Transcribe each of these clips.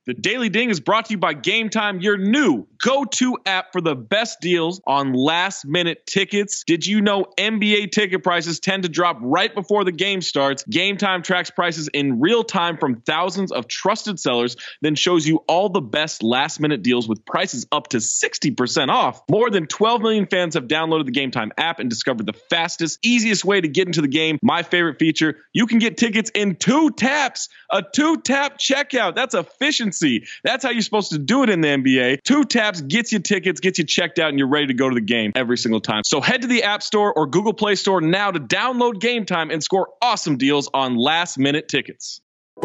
The Daily Ding is brought to you by Game Time, your new go-to app for the best deals on last-minute tickets. Did you know NBA ticket prices tend to drop right before the game starts? Game Time tracks prices in real time from thousands of trusted sellers, then shows you all the best last-minute deals with prices up to 60% off. More than 12 million fans have downloaded the Game Time app and discovered the fastest, easiest way to get into the game. My favorite feature, you can get tickets in 2 taps. A 2-tap checkout. That's efficiency. That's how you're supposed to do it in the NBA. 2 taps gets you tickets, gets you checked out, and you're ready to go to the game every single time. So head to the App Store or Google Play Store now to download Game Time and score awesome deals on last-minute tickets.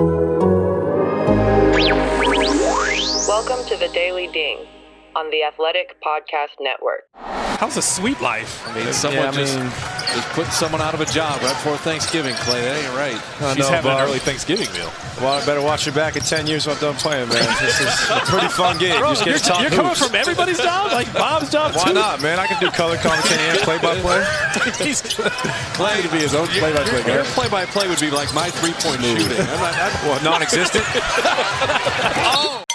Welcome to the Daily Ding on the Athletic Podcast Network. How's a sweet life? I mean, someone just putting someone out of a job right before Thanksgiving, Clay. That ain't right. She's having an early Thanksgiving meal. Well, I better watch your back in 10 years when I'm done playing, man. This is a pretty fun gig. Bro, you're coming from everybody's job? Like Bob's job, Why too? not, man? I can do color commentating and play-by-play. Clay to be his own play-by-play guy. Your play-by-play would be like my three-point shooting. Well, non-existent? Oh!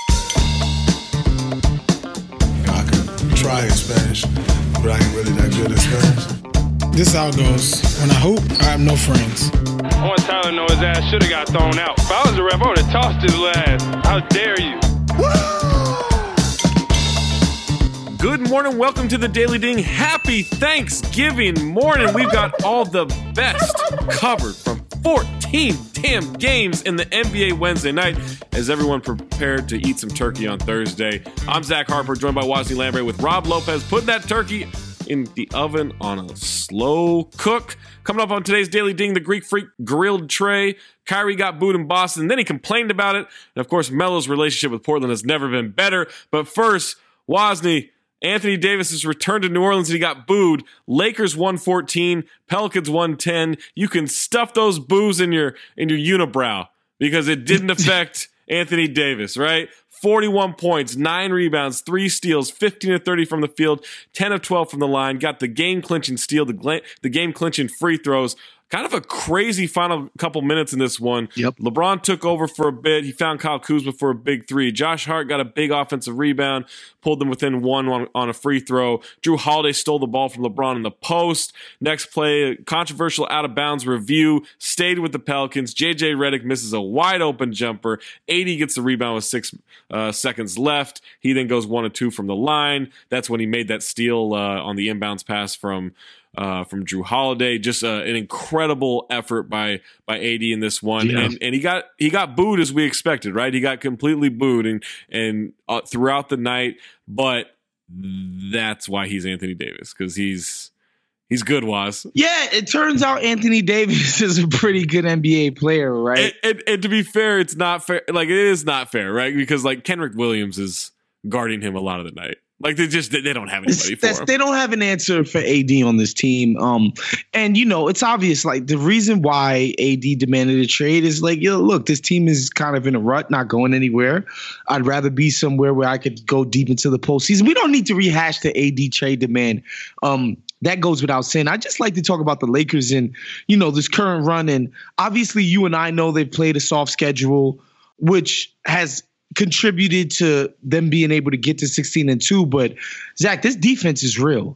I could try in Spanish, but I ain't really that good at Spanish. This is how it goes. When I hoop, I have no friends. I want Tyler to know his ass should have got thrown out. If I was a ref, I would have tossed his ass. How dare you? Good morning. Welcome to the Daily Ding. Happy Thanksgiving morning. We've got all the best covered from 14 damn games in the NBA Wednesday night as everyone prepared to eat some turkey on Thursday. I'm Zach Harper, joined by Wosny Lambre with Rob Lopez. Putting that turkey in the oven on a slow cook. Coming up on today's Daily Ding, the Greek Freak grilled Trey. Kyrie got booed in Boston, then he complained about it. And of course, Melo's relationship with Portland has never been better. But first, Wosny, Anthony Davis has returned to New Orleans and he got booed. Lakers 114, Pelicans 110. You can stuff those boos in your unibrow because it didn't affect Anthony Davis, right? 41 points, 9 rebounds, 3 steals, 15 of 30 from the field, 10 of 12 from the line. Got the game-clinching steal, the game-clinching free throws. Kind of a crazy final couple minutes in this one. Yep. LeBron took over for a bit. He found Kyle Kuzma for a big 3. Josh Hart got a big offensive rebound, pulled them within 1 on a free throw. Drew Holiday stole the ball from LeBron in the post. Next play, controversial out-of-bounds review, stayed with the Pelicans. J.J. Redick misses a wide-open jumper. 80 gets the rebound with 6 seconds left. He then goes 1 of 2 from the line. That's when he made that steal on the inbounds pass from Drew Holiday. Just an incredible effort by AD in this one. Yeah. And he got booed as we expected, right? He got completely booed and throughout the night, but that's why he's Anthony Davis, because he's good, Waz. Yeah, it turns out Anthony Davis is a pretty good NBA player, right? And to be fair, it's not fair. Like, it is not fair, right? Because like Kenrich Williams is guarding him a lot of the night. Like they don't have anybody for him. They don't have an answer for AD on this team. And it's obvious. Like the reason why AD demanded a trade is like, look, this team is kind of in a rut, not going anywhere. I'd rather be somewhere where I could go deep into the postseason. We don't need to rehash the AD trade demand. That goes without saying. I just like to talk about the Lakers and this current run. And obviously, you and I know they've played a soft schedule, which has contributed to them being able to get to 16-2. But Zach, this defense is real.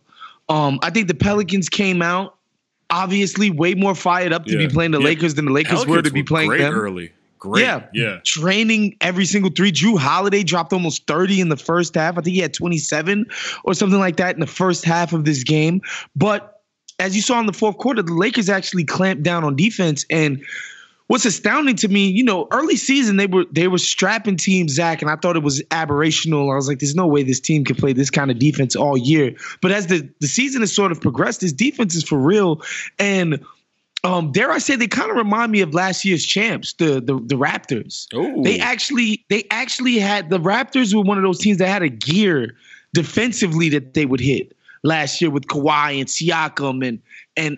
I think the Pelicans came out obviously way more fired up to be playing the Lakers than the Lakers Pelicans were to be playing them early. Great. Yeah. Training every single 3. Drew Holiday dropped almost 30 in the first half. I think he had 27 or something like that in the first half of this game. But as you saw in the fourth quarter, the Lakers actually clamped down on defense. And what's astounding to me, early season they were strapping teams, Zach, and I thought it was aberrational. I was like, there's no way this team can play this kind of defense all year. But as the season has sort of progressed, this defense is for real. And dare I say, they kind of remind me of last year's champs, the Raptors. Ooh. They actually had the Raptors were one of those teams that had a gear defensively that they would hit last year with Kawhi and Siakam and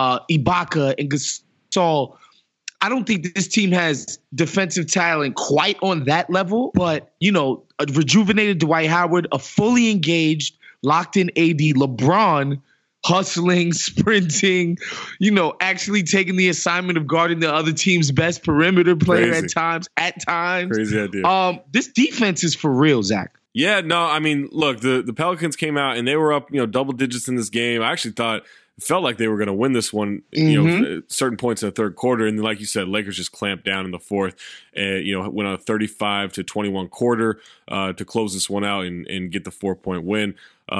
Ibaka and Gasol. I don't think this team has defensive talent quite on that level, but, a rejuvenated Dwight Howard, a fully engaged, locked-in AD, LeBron hustling, sprinting, actually taking the assignment of guarding the other team's best perimeter player Crazy. at times. Crazy idea. This defense is for real, Zach. Yeah, no, I mean, look, the Pelicans came out and they were up, double digits in this game. I actually felt like they were going to win this one, at certain points in the third quarter. And then, like you said, Lakers just clamped down in the fourth, went on a 35-21 quarter to close this one out and get the 4-point win.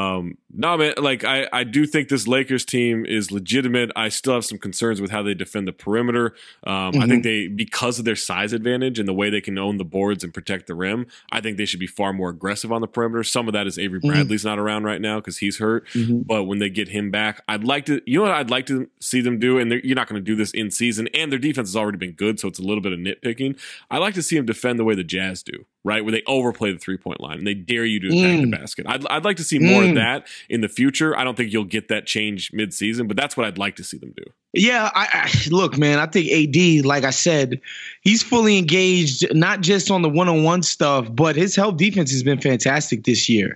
No, man, like I do think this Lakers team is legitimate. I still have some concerns with how they defend the perimeter. I think because of their size advantage and the way they can own the boards and protect the rim, I think they should be far more aggressive on the perimeter. Some of that is Avery Bradley's not around right now because he's hurt. But when they get him back, I'd like to see them do, and you're not going to do this in season, and their defense has already been good, so it's a little bit of nitpicking. I'd like to see them defend the way the Jazz do, right? Where they overplay the 3-point line and they dare you to attack the basket. I'd like to see more of that in the future. I don't think you'll get that change mid-season, but that's what I'd like to see them do. Yeah, look, man, I think AD, like I said, he's fully engaged, not just on the one-on-one stuff, but his help defense has been fantastic this year.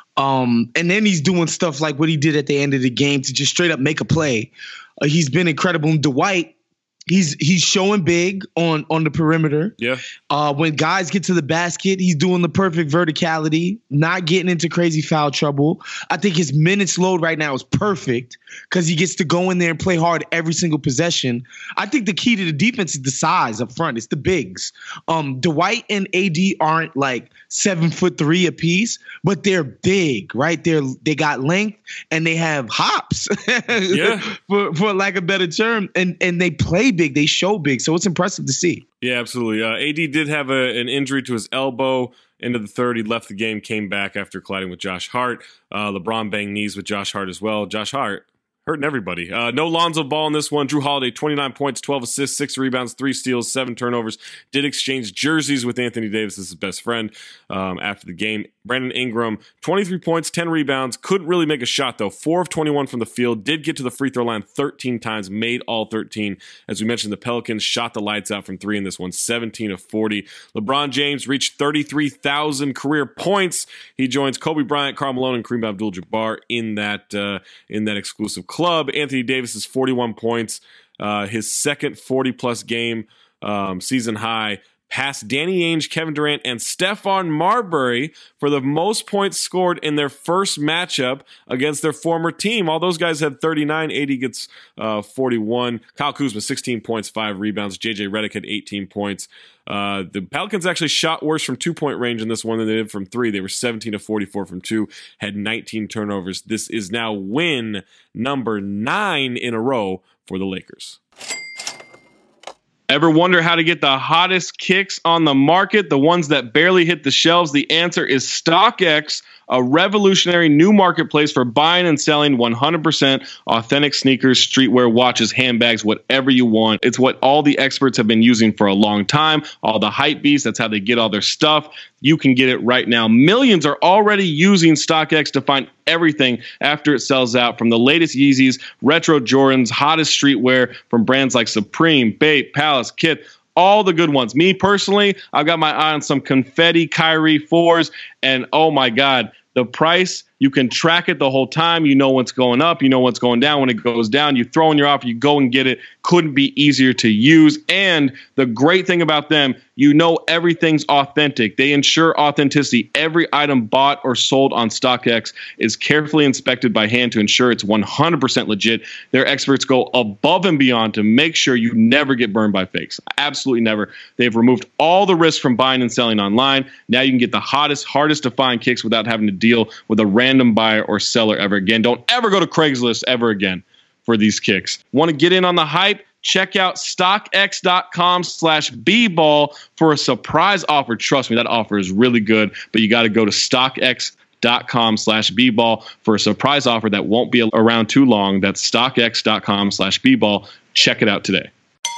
And then he's doing stuff like what he did at the end of the game to just straight up make a play. He's been incredible. And Dwight, he's showing big on the perimeter. Yeah. When guys get to the basket, he's doing the perfect verticality, not getting into crazy foul trouble. I think his minutes load right now is perfect because he gets to go in there and play hard every single possession. I think the key to the defense is the size up front. It's the bigs. Dwight and AD aren't like 7'3" apiece, but they're big, right? They got length and they have hops, yeah, for lack of a better term, and they play big, they show big, so it's impressive to see. Yeah, absolutely. AD did have an injury to his elbow. End of the third, he left the game, came back after colliding with Josh Hart. LeBron banged knees with Josh Hart as well. Josh Hart hurting everybody. No Lonzo Ball in this one. Drew Holiday, 29 points, 12 assists, 6 rebounds, 3 steals, 7 turnovers. Did exchange jerseys with Anthony Davis, his best friend, after the game. Brandon Ingram, 23 points, 10 rebounds. Couldn't really make a shot, though. 4 of 21 from the field. Did get to the free throw line 13 times. Made all 13. As we mentioned, the Pelicans shot the lights out from 3 in this one. 17 of 40. LeBron James reached 33,000 career points. He joins Kobe Bryant, Karl Malone, and Kareem Abdul-Jabbar in that exclusive club. Anthony Davis's 41 points. His second 40-plus game season high. Passed Danny Ainge, Kevin Durant, and Stephon Marbury for the most points scored in their first matchup against their former team. All those guys had 39. AD gets 41. Kyle Kuzma, 16 points, 5 rebounds. JJ Redick had 18 points. The Pelicans actually shot worse from 2-point range in this one than they did from 3. They were 17 of 44 from 2, had 19 turnovers. This is now win number 9 in a row for the Lakers. Ever wonder how to get the hottest kicks on the market, the ones that barely hit the shelves? The answer is StockX, a revolutionary new marketplace for buying and selling 100% authentic sneakers, streetwear, watches, handbags, whatever you want. It's what all the experts have been using for a long time. All the hype beasts, that's how they get all their stuff. You can get it right now. Millions are already using StockX to find everything after it sells out, from the latest Yeezys, retro Jordans, hottest streetwear from brands like Supreme, Bape, Palace, Kith, all the good ones. Me personally, I've got my eye on some confetti Kyrie 4s, and oh my God, the price, you can track it the whole time. You know what's going up. You know what's going down. When it goes down, you throw in your offer, you go and get it. Couldn't be easier to use. And the great thing about them, you know everything's authentic. They ensure authenticity. Every item bought or sold on StockX is carefully inspected by hand to ensure it's 100% legit. Their experts go above and beyond to make sure you never get burned by fakes. Absolutely never. They've removed all the risk from buying and selling online. Now you can get the hottest, hardest to find kicks without having to deal with a random buyer or seller ever again. Don't ever go to Craigslist ever again for these kicks. Want to get in on the hype? Check out StockX.com/bball for a surprise offer. Trust me, that offer is really good, but you got to go to StockX.com/bball for a surprise offer that won't be around too long. That's StockX.com/bball. Check it out today.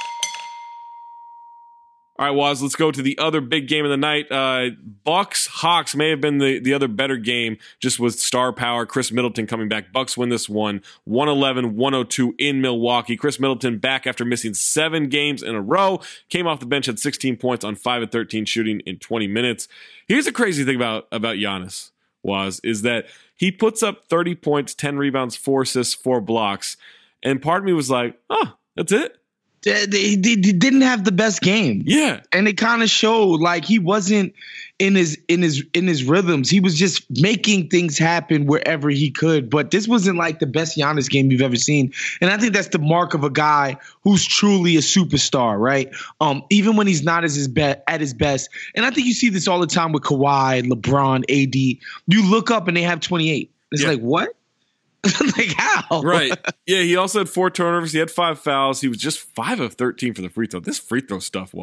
All right, Waz, let's go to the other big game of the night. Bucks-Hawks may have been the other better game, just with star power. Chris Middleton coming back. Bucks win this one, 111-102 in Milwaukee. Chris Middleton back after missing 7 games in a row. Came off the bench, had 16 points on 5 of 13 shooting in 20 minutes. Here's the crazy thing about Giannis. is that he puts up 30 points, 10 rebounds, 4 assists, 4 blocks. And part of me was like, oh, that's it? They didn't have the best game. Yeah. And it kind of showed like he wasn't in his rhythms. He was just making things happen wherever he could. But this wasn't like the best Giannis game you've ever seen. And I think that's the mark of a guy who's truly a superstar, right? Even when he's not at his best. And I think you see this all the time with Kawhi, LeBron, AD. You look up and they have 28. It's like, what? Like how? Right. Yeah, he also had 4 turnovers. He had 5 fouls. He was just 5 of 13 for the free throw. This free throw stuff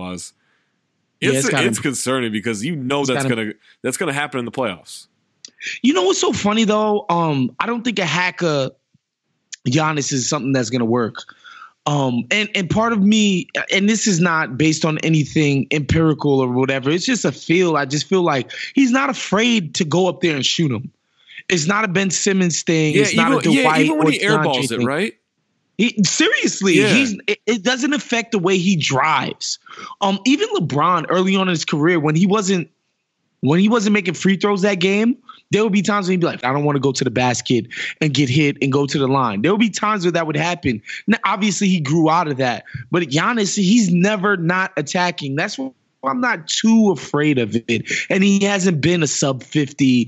it's concerning because that's gonna happen in the playoffs. You know what's so funny though? I don't think a hacker Giannis is something that's gonna work. And part of me, and this is not based on anything empirical or whatever. It's just a feel. I just feel like he's not afraid to go up there and shoot him. It's not a Ben Simmons thing. Yeah, it's not a Dwight even when he airballs thing. it, right? Seriously, it doesn't affect the way he drives. Even LeBron early on in his career, when he wasn't making free throws that game, there would be times when he'd be like, I don't want to go to the basket and get hit and go to the line. There would be times where that would happen. Now, obviously, he grew out of that. But Giannis, he's never not attacking. That's what I'm not too afraid of it. And he hasn't been a sub 50,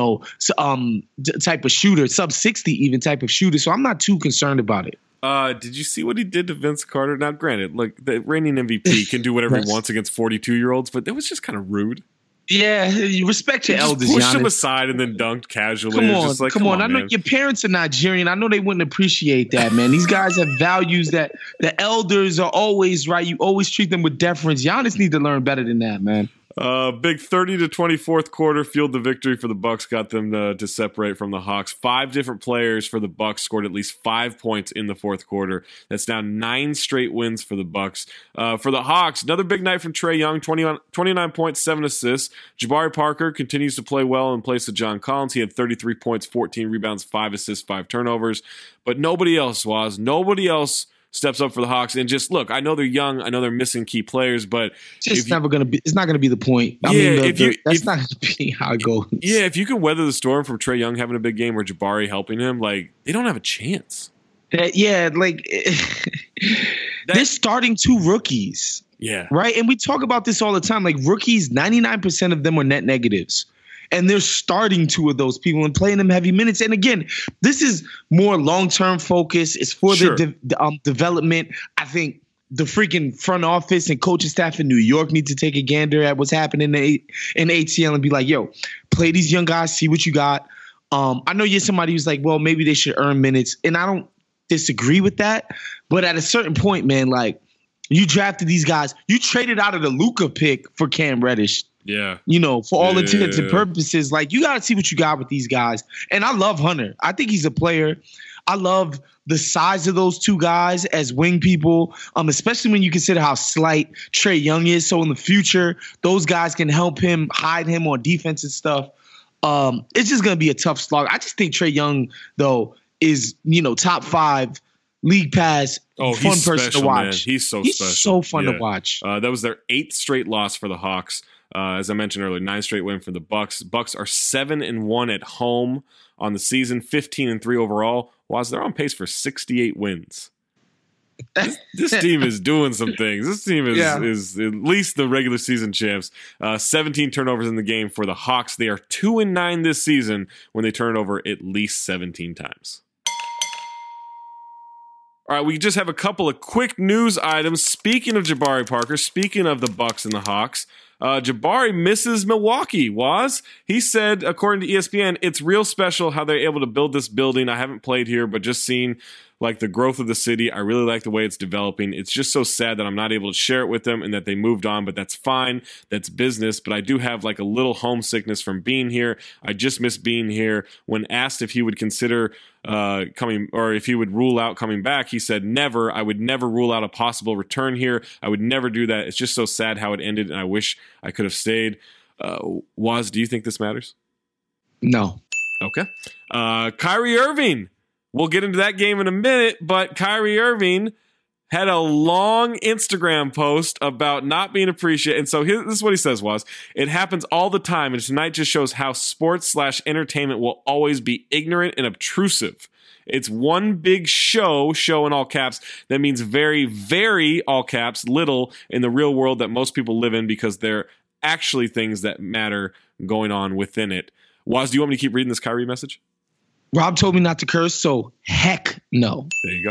type of shooter, sub 60 even type of shooter. So I'm not too concerned about it. Did you see what he did to Vince Carter? Now, granted, like the reigning MVP can do whatever he wants against 42-year-olds, but that was just kind of rude. Yeah, you respect your elders. Pushed Giannis. him aside and then dunked casually. Come on. I know your parents are Nigerian. I know they wouldn't appreciate that, man. These guys have values that the elders are always right. You always treat them with deference. Giannis need to learn better than that, man. Big 30-20 fourth quarter fueled the victory for the Bucks, got them to separate from the Hawks. 5 different players for the Bucks scored at least 5 points in the fourth quarter. That's now 9 straight wins for the Bucks. For the Hawks, another big night from Trae Young, 29 points, 7 assists. Jabari Parker continues to play well in place of John Collins. He had 33 points, 14 rebounds, 5 assists, 5 turnovers. But nobody else steps up for the Hawks. And just look, I know they're young, I know they're missing key players, but it's not going to be the point. That's not going to be how it goes. Yeah, if you can weather the storm from Trae Young having a big game or Jabari helping him, like they don't have a chance. They're starting 2 rookies. Yeah. Right? And we talk about this all the time. Like rookies, 99% of them are net negatives. And they're starting 2 of those people and playing them heavy minutes. And again, this is more long-term focus. It's for the development. I think the freaking front office and coaching staff in New York need to take a gander at what's happening in ATL and be like, yo, play these young guys, see what you got. I know you're somebody who's like, well, maybe they should earn minutes. And I don't disagree with that. But at a certain point, man, like you drafted these guys. You traded out of the Luka pick for Cam Reddish. Yeah. For all intents and purposes, like you got to see what you got with these guys. And I love Hunter. I think he's a player. I love the size of those 2 guys as wing people, especially when you consider how slight Trae Young is. So in the future, those guys can help him, hide him on defense and stuff. It's just going to be a tough slog. I just think Trae Young, though, is, top 5 league pass. Oh, fun he's person special, to watch. Man. He's so special. So fun to watch. That was their 8th straight loss for the Hawks. As I mentioned earlier, 9 straight win for the Bucks. Bucks are 7-1 at home on the season, 15-3 overall. While they're on pace for 68 wins. This team is doing some things. This team is at least the regular season champs. 17 turnovers in the game for the Hawks. They are 2-9 this season when they turn it over at least 17 times. All right, we just have a couple of quick news items. Speaking of Jabari Parker, speaking of the Bucks and the Hawks, Jabari misses Milwaukee. He said, according to ESPN, it's real special how they're able to build this building. I haven't played here, but just seeing like the growth of the city, I really like the way it's developing. It's just so sad that I'm not able to share it with them and that they moved on, but that's fine. That's business. But I do have like a little homesickness from being here. I just miss being here. When asked if he would consider coming, or if he would rule out coming back, he said, never. I would never rule out a possible return here. I would never do that. It's just so sad how it ended, and I wish I could have stayed. Waz, do you think this matters? No. Okay. Kyrie Irving. We'll get into that game in a minute, but Kyrie Irving had a long Instagram post about not being appreciated. And so this is what he says was, it happens all the time, and tonight just shows how sports/entertainment will always be ignorant and obtrusive. It's one big show in all caps, that means very, very, all caps, little in the real world that most people live in, because they're actually things that matter going on within it. Waz, do you want me to keep reading this Kyrie message? Rob told me not to curse, so heck no. There you go.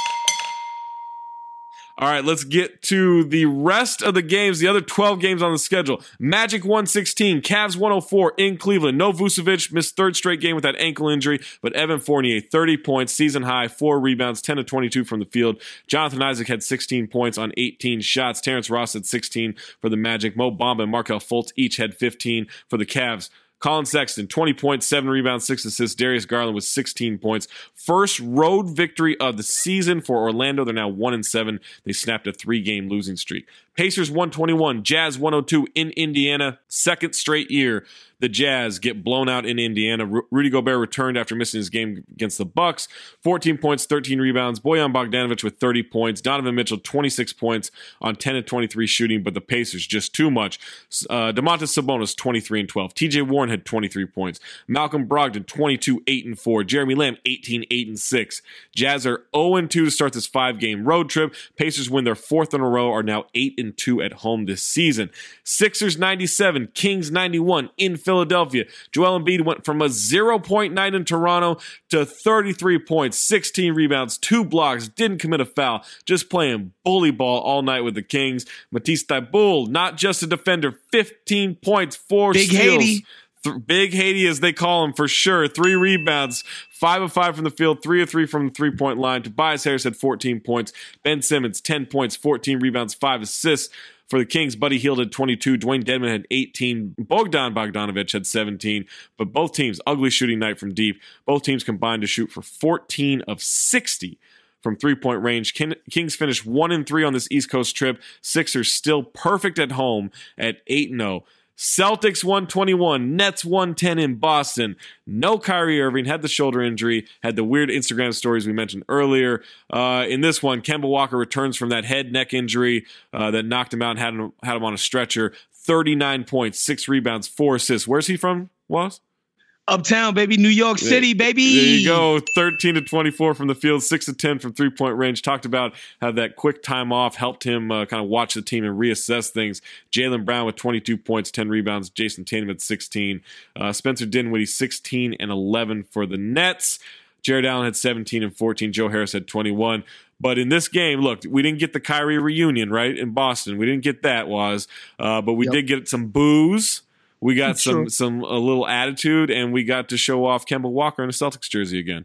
All right, let's get to the rest of the games, the other 12 games on the schedule. Magic 116, Cavs 104 in Cleveland. No Vucevic, missed third straight game with that ankle injury, but Evan Fournier, 30 points, season high, 4 rebounds, 10 of 22 from the field. Jonathan Isaac had 16 points on 18 shots. Terrence Ross had 16 for the Magic. Mo Bamba and Markelle Fultz each had 15 for the Cavs. Colin Sexton, 20 points, 7 rebounds, 6 assists. Darius Garland with 16 points. First road victory of the season for Orlando. They're now 1-7. They snapped a 3-game losing streak. Pacers 121, Jazz 102 in Indiana. Second straight year the Jazz get blown out in Indiana. Rudy Gobert returned after missing his game against the Bucks. 14 points, 13 rebounds. Bojan Bogdanovic with 30 points. Donovan Mitchell, 26 points on 10 of 23 shooting, but the Pacers just too much. Domantas Sabonis, 23 and 12. TJ Warren had 23 points. Malcolm Brogdon, 22, 8 and 4. Jeremy Lamb, 18, 8 and 6. Jazz are 0-2 to start this 5-game road trip. Pacers win their 4th in a row, are now 8-2 at home this season. Sixers 97, Kings 91 in Philadelphia. Joel Embiid went from a 0-point night in Toronto to 33 points, 16 rebounds, 2 blocks, didn't commit a foul, just playing bully ball all night with the Kings. Matisse Thybulle, not just a defender, 15 points, 4 Big steals. Haiti. Big Haiti, as they call him, for sure. 3 rebounds, 5 of 5 from the field, 3 of 3 from the three-point line. Tobias Harris had 14 points. Ben Simmons, 10 points, 14 rebounds, 5 assists. For the Kings, Buddy Hield had 22. Dwayne Dedmon had 18. Bogdan Bogdanovic had 17. But both teams, ugly shooting night from deep. Both teams combined to shoot for 14 of 60 from three-point range. Kings finished 1-3 on this East Coast trip. Sixers still perfect at home at 8-0. Celtics 121, Nets 110 in Boston. No Kyrie Irving, had the shoulder injury, had the weird Instagram stories we mentioned earlier. In this one, Kemba Walker returns from that head-neck injury that knocked him out and had him on a stretcher. 39 points, 6 rebounds, 4 assists. Where's he from, Was? Uptown, baby. New York City, baby. There you go. 13 to 24 from the field, 6 to 10 from three-point range. Talked about how that quick time off helped him kind of watch the team and reassess things. Jaylen Brown with 22 points, 10 rebounds. Jason Tatum at 16. Spencer Dinwiddie, 16 and 11 for the Nets. Jared Allen had 17 and 14. Joe Harris had 21. But in this game, look, we didn't get the Kyrie reunion, right, in Boston. We didn't get that, but we did get some booze. We got a little attitude, and we got to show off Kemba Walker in a Celtics jersey again.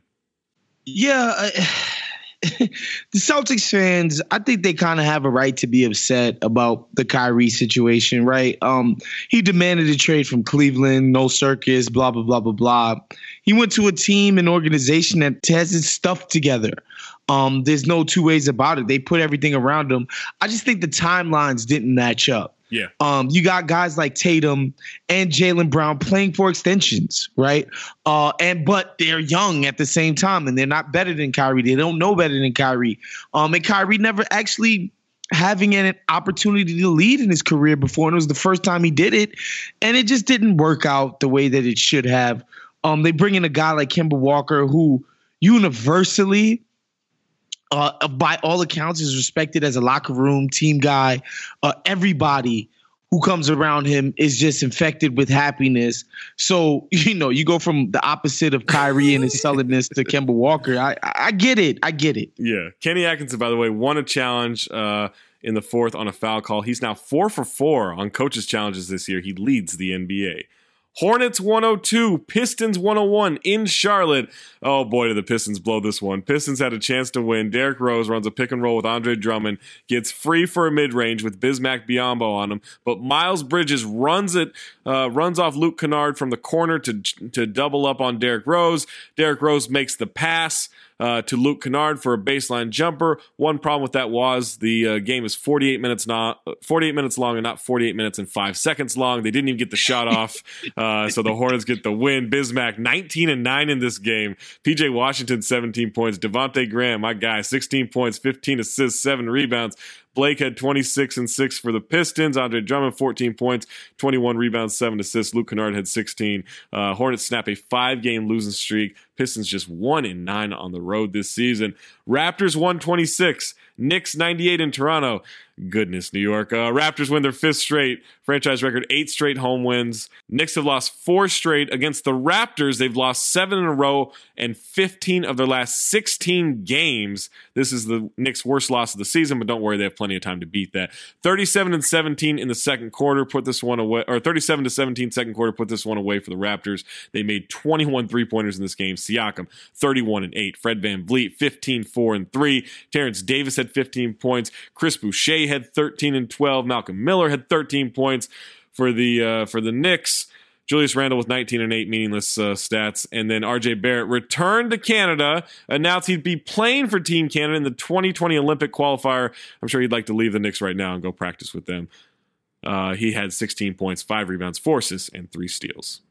Yeah, the Celtics fans, I think they kind of have a right to be upset about the Kyrie situation, right? He demanded a trade from Cleveland, no circus, blah, blah, blah, blah, blah. He went to a team, an organization that has its stuff together. There's no two ways about it. They put everything around him. I just think the timelines didn't match up. Yeah. You got guys like Tatum and Jaylen Brown playing for extensions, right? But they're young at the same time, and they're not better than Kyrie. They don't know better than Kyrie. And Kyrie never actually having an opportunity to lead in his career before, and it was the first time he did it, and it just didn't work out the way that it should have. They bring in a guy like Kemba Walker, who universally, by all accounts, is respected as a locker room team guy. Everybody who comes around him is just infected with happiness. So, you go from the opposite of Kyrie and his sullenness to Kemba Walker. I get it. Yeah. Kenny Atkinson, by the way, won a challenge in the 4th on a foul call. He's now 4 for 4 on coaches' challenges this year. He leads the NBA. Hornets 102, Pistons 101 in Charlotte. Oh boy, did the Pistons blow this one. Pistons had a chance to win. Derrick Rose runs a pick and roll with Andre Drummond, gets free for a mid-range with Bismack Biyombo on him, but Miles Bridges runs off Luke Kennard from the corner to double up on Derrick Rose. Derrick Rose makes the pass to Luke Kennard for a baseline jumper. One problem with that was the game is 48 minutes long and not 48 minutes and 5 seconds long. They didn't even get the shot off, so the Hornets get the win. Bismack 19-9 in this game. PJ Washington 17 points. Devontae Graham, my guy, 16 points, 15 assists, 7 rebounds. Blake had 26 and 6 for the Pistons. Andre Drummond, 14 points, 21 rebounds, 7 assists. Luke Kennard had 16. Hornets snap a 5-game losing streak. Pistons just 1-9 on the road this season. Raptors 126. Knicks 98 in Toronto. Goodness, New York. Raptors win their 5th straight. Franchise record, 8 straight home wins. Knicks have lost 4 straight. Against the Raptors, they've lost 7 in a row and 15 of their last 16 games. This is the Knicks' worst loss of the season, but don't worry, they have plenty of time to beat that. 37-17 in the second quarter put this one away, or 37-17 second quarter put this one away for the Raptors. They made 21 three-pointers in this game. Siakam, 31-8. Fred VanVleet, 15-4-3. Terrence Davis had 15 points. Chris Boucher had 13 and 12. Malcolm Miller had 13 points for the Knicks. Julius Randle with 19 and 8, meaningless stats. And then RJ Barrett returned to Canada, announced he'd be playing for Team Canada in the 2020 Olympic qualifier. I'm sure he'd like to leave the Knicks right now and go practice with them. He had 16 points, 5 rebounds, 4 assists, and 3 steals.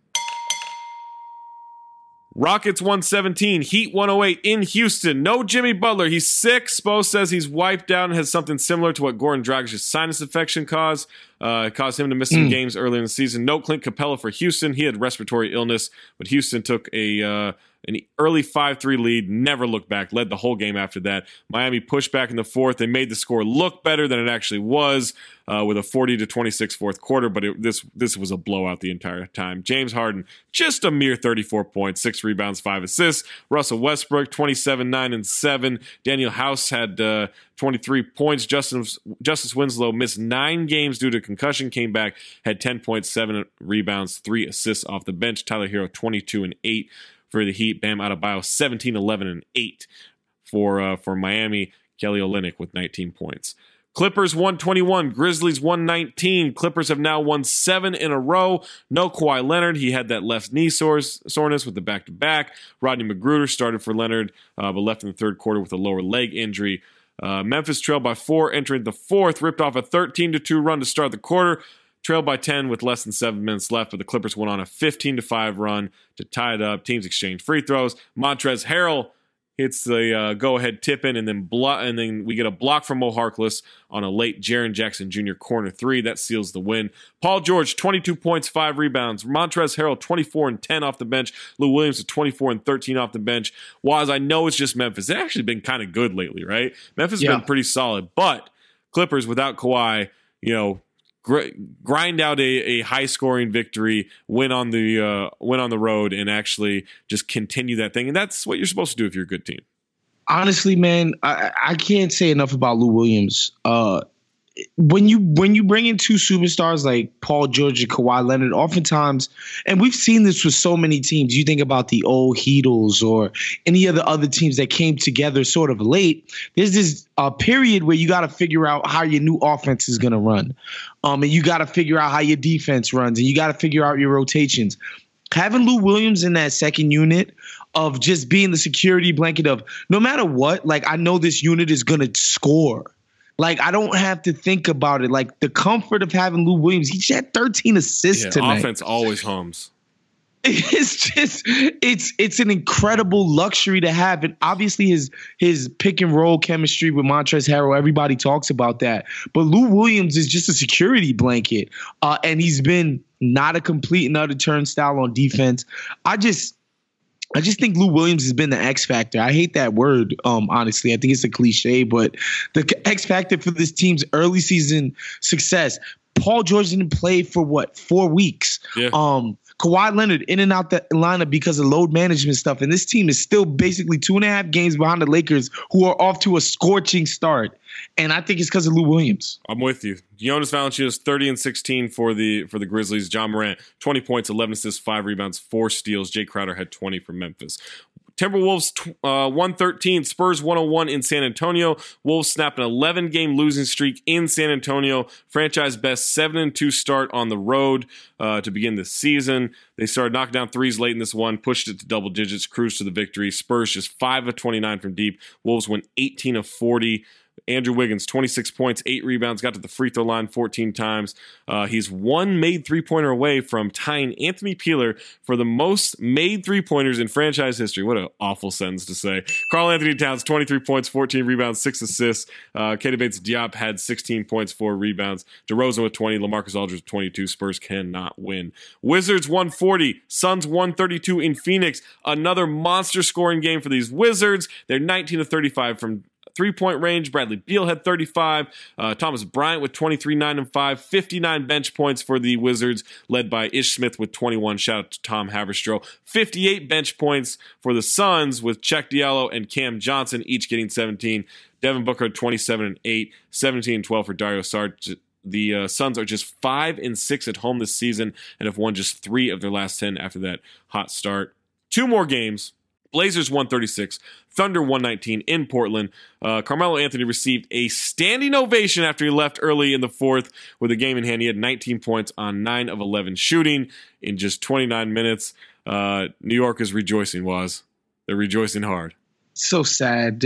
Rockets 117, Heat 108 in Houston. No Jimmy Butler. He's sick. Spo says he's wiped out and has something similar to what Goran Dragic's sinus infection caused. It caused him to miss some games earlier in the season. No Clint Capella for Houston. He had respiratory illness, but Houston took an early 5-3 lead, never looked back, led the whole game after that. Miami pushed back in the fourth. They made the score look better than it actually was with a 40-26 fourth quarter, but this was a blowout the entire time. James Harden, just a mere 34 points, 6 rebounds, 5 assists. Russell Westbrook, 27, 9, and 7. Daniel House had 23 points. Justice Winslow missed 9 games due to concussion, came back, had 10 points, 7 rebounds, 3 assists off the bench. Tyler Hero, 22 and 8. For the Heat. Bam Adebayo, 17, 11, and 8 for Miami. Kelly Olynyk with 19 points. Clippers 121, Grizzlies 119. Clippers have now won 7 in a row. No Kawhi Leonard. He had that left knee soreness with the back-to-back. Rodney McGruder started for Leonard, but left in the third quarter with a lower leg injury. Memphis trailed by 4 entering the fourth, ripped off a 13-2 run to start the quarter. Trailed by 10 with less than 7 minutes left, but the Clippers went on a 15-5 run to tie it up. Teams exchanged free throws. Montrezl Harrell hits the go-ahead tip-in, and then we get a block from Mo Harkless on a late Jaren Jackson Jr. corner 3. That seals the win. Paul George, 22 points, 5 rebounds. Montrezl Harrell, 24 and 10 off the bench. Lou Williams with 24 and 13 off the bench. Waz, I know it's just Memphis. They've actually been kind of good lately, right? Memphis has been pretty solid, but Clippers without Kawhi, grind out a high-scoring victory, win on the road, and actually just continue that thing. And that's what you're supposed to do if you're a good team. Honestly, man, I can't say enough about Lou Williams. When you bring in 2 superstars like Paul George and Kawhi Leonard, oftentimes, and we've seen this with so many teams, you think about the old Heatles or any of the other teams that came together sort of late, there's this period where you got to figure out how your new offense is going to run. And you got to figure out how your defense runs, and you got to figure out your rotations. Having Lou Williams in that second unit of just being the security blanket of no matter what, like I know this unit is going to score. Like, I don't have to think about it. Like, the comfort of having Lou Williams, he just had 13 assists tonight. Offense always hums. It's just, it's an incredible luxury to have. And obviously his pick and roll chemistry with Montrezl Harrell, everybody talks about that. But Lou Williams is just a security blanket. And he's been not a complete and utter turnstile on defense. I just think Lou Williams has been the X factor. I hate that word, honestly. I think it's a cliche, but the X factor for this team's early season success. Paul George didn't play for 4 weeks. Yeah. Kawhi Leonard in and out the lineup because of load management stuff. And this team is still basically 2.5 games behind the Lakers, who are off to a scorching start. And I think it's because of Lou Williams. I'm with you. Jonas Valanciunas, 30 and 16 for the Grizzlies. John Morant, 20 points, 11 assists, 5 rebounds, 4 steals. Jay Crowder had 20 for Memphis. Timberwolves 113, Spurs 101 in San Antonio. Wolves snapped an 11-game losing streak in San Antonio. Franchise best 7-2 start on the road to begin the season. They started knocking down threes late in this one, pushed it to double digits, cruised to the victory. Spurs just 5 of 29 from deep. Wolves went 18 of 40. Andrew Wiggins, 26 points, 8 rebounds, got to the free throw line 14 times. He's one made three-pointer away from tying Anthony Peeler for the most made three-pointers in franchise history. What an awful sentence to say. Karl Anthony Towns, 23 points, 14 rebounds, 6 assists. Keita Bates-Diop had 16 points, 4 rebounds. DeRozan with 20, LaMarcus Aldridge with 22. Spurs cannot win. Wizards 140, Suns 132 in Phoenix. Another monster scoring game for these Wizards. They're 19 of 35 from three-point range. Bradley Beal had 35. Thomas Bryant with 23, 9 and 5. 59 bench points for the Wizards, led by Ish Smith with 21. Shout out to Tom Haberstroh. 58 bench points for the Suns with Cheick Diallo and Cam Johnson, each getting 17. Devin Booker 27 and 8. 17 and 12 for Dario Saric. The Suns are just 5 and 6 at home this season and have won just 3 of their last 10 after that hot start. 2 more games. Blazers 136, Thunder 119 in Portland. Carmelo Anthony received a standing ovation after he left early in the fourth with a game in hand. He had 19 points on 9 of 11 shooting in just 29 minutes. New York is rejoicing, Waz. They're rejoicing hard. So sad.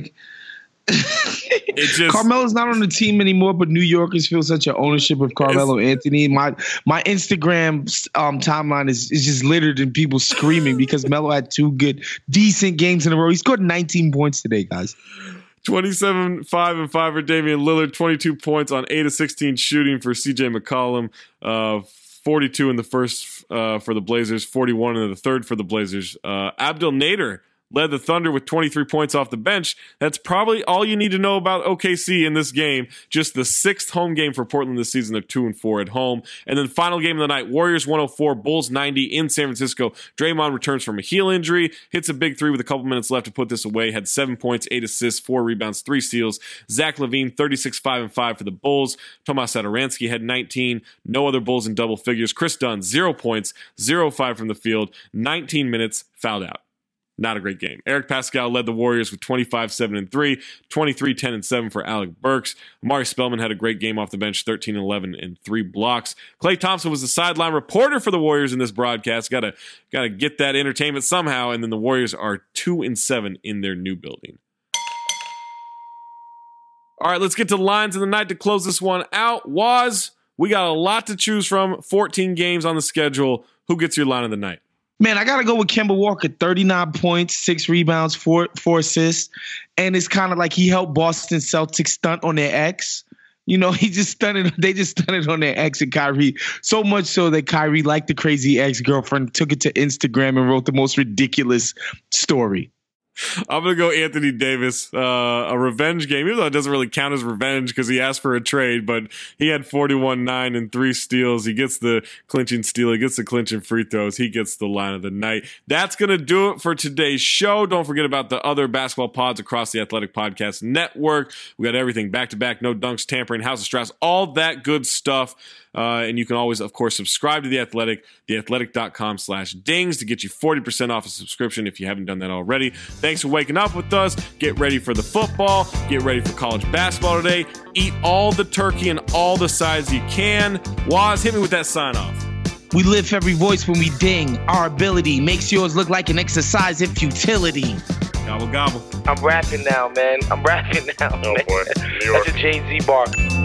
Carmelo's not on the team anymore, but New Yorkers feel such an ownership of Carmelo Anthony. My Instagram timeline is just littered in people screaming because Melo had 2 good, decent games in a row. He scored 19 points today, guys. 27, 5 and 5 for Damian Lillard. 22 points on 8 of 16 shooting for CJ McCollum. 42 in the first for the Blazers. 41 in the third for the Blazers. Abdel Nader led the Thunder with 23 points off the bench. That's probably all you need to know about OKC in this game. Just the 6th home game for Portland this season. They're 2-4 at home. And then final game of the night, Warriors 104, Bulls 90 in San Francisco. Draymond returns from a heel injury, hits a big 3 with a couple minutes left to put this away. Had 7 points, 8 assists, 4 rebounds, 3 steals. Zach LaVine, 36, 5 and 5 for the Bulls. Tomas Satoransky had 19. No other Bulls in double figures. Chris Dunn, 0 points, 0-5 from the field, 19 minutes, fouled out. Not a great game. Eric Pascal led the Warriors with 25, 7 and 3, 23, 10 and 7 for Alec Burks. Amari Spellman had a great game off the bench, 13, 11 and 3 blocks. Klay Thompson was the sideline reporter for the Warriors in this broadcast. Got to get that entertainment somehow. And then the Warriors are 2-7 in their new building. All right, let's get to lines of the night to close this one out. Waz, we got a lot to choose from. 14 games on the schedule. Who gets your line of the night? Man, I got to go with Kemba Walker, 39 points, 6 rebounds, 4 assists. And it's kind of like he helped Boston Celtics stunt on their ex. You know, they just stunted on their ex and Kyrie. So much so that Kyrie, like the crazy ex-girlfriend, took it to Instagram and wrote the most ridiculous story. I'm going to go Anthony Davis, a revenge game, even though it doesn't really count as revenge because he asked for a trade, but he had 41, 9 and 3 steals. He gets the clinching steal. He gets the clinching free throws. He gets the line of the night. That's going to do it for today's show. Don't forget about the other basketball pods across the Athletic Podcast Network. We got everything back-to-back, no dunks, tampering, House of Strauss, all that good stuff. And you can always, of course, subscribe to The Athletic, theathletic.com/dings to get you 40% off a subscription if you haven't done that already. Thanks for waking up with us. Get ready for the football. Get ready for college basketball today. Eat all the turkey and all the sides you can. Waz, hit me with that sign off. We lift every voice when we ding. Our ability makes yours look like an exercise in futility. Gobble, gobble. I'm rapping now, man. Oh, boy. That's a Jay-Z bar.